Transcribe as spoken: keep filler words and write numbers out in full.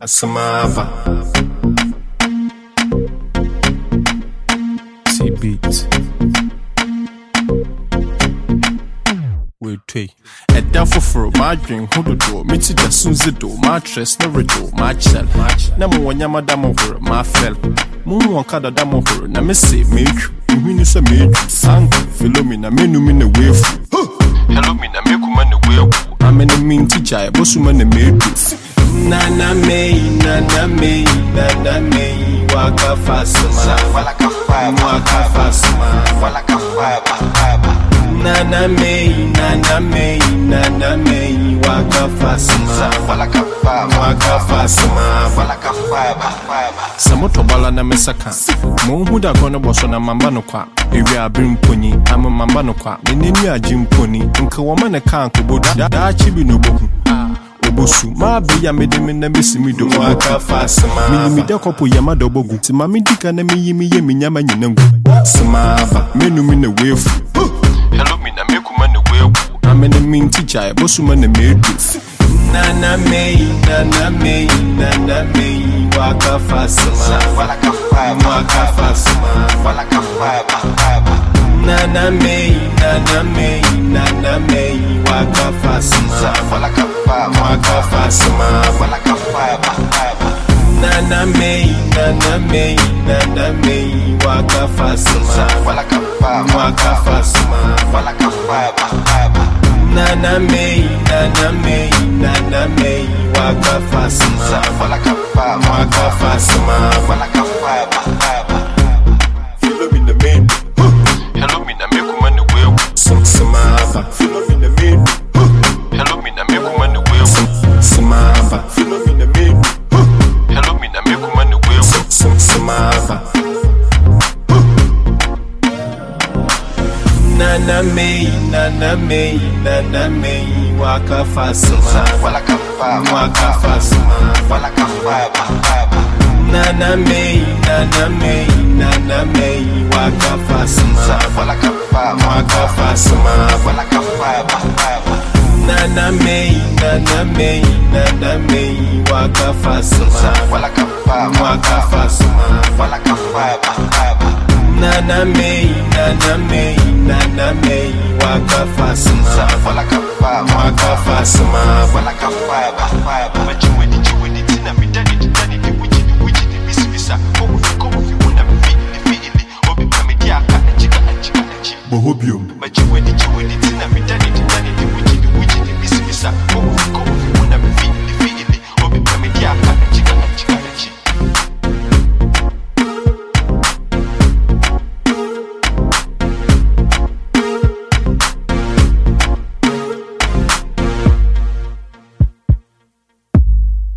Asamaba T-Beat We tway A devil for my dream who the door Mitty the Sunzi do my tress no redo my chell Namo wanyama damo for my fell Moon wankada damo for na me say make you say make sang Philomena menu me the way Hello me na me kuma the way I'm in the mean teacher bosu man the made Nana me, nana me, nana me, waka fasuma, waka fasuma, waka fasuma. Nana me, nana me, nana me, waka fasuma, waka fasuma, waka fasuma. Samoto bala na mesaka, monhuda kono boso na mamba no kwa. Ewi abrim poni, ama mamba no kwa. Nenenu ajim poni, nka woma ne kanko boda da chibi no boku. Obosu ma be ya me de me na mesi mi do waka fasama mi mi de kopo ya ma do bogu ti ma mi dika na me yimi ye mi nyama nyinangu smaba menu mi na wefu hello mi na me kuma na wefu amene mi teacher bosu ma na me do nana me nana me nana me waka fasama waka fasama waka fasama Nana me, nana me, nana me, waka fasuma, waka fasuma, nana me, nana me, nana me, waka fasuma, waka fasuma, nana me, nana me, nana me, waka fasuma, waka fasuma, follow me the main. Hello me na me kuma ne wewu Samaba Follow me na me Hello me na me kuma ne wewu Samaba Follow me na me Hello me na me kuma ne wewu Samaba Nana me Nana me Nana me Waka fasuma Waka fasuma Waka fasuma Nana me, nana me, nana me, waka fasuma, waka fasuma, nana me, nana me, nana me, waka fasuma, waka fasuma, nana me, nana me, nana me, waka fasuma, waka fasuma, waka Bohobium.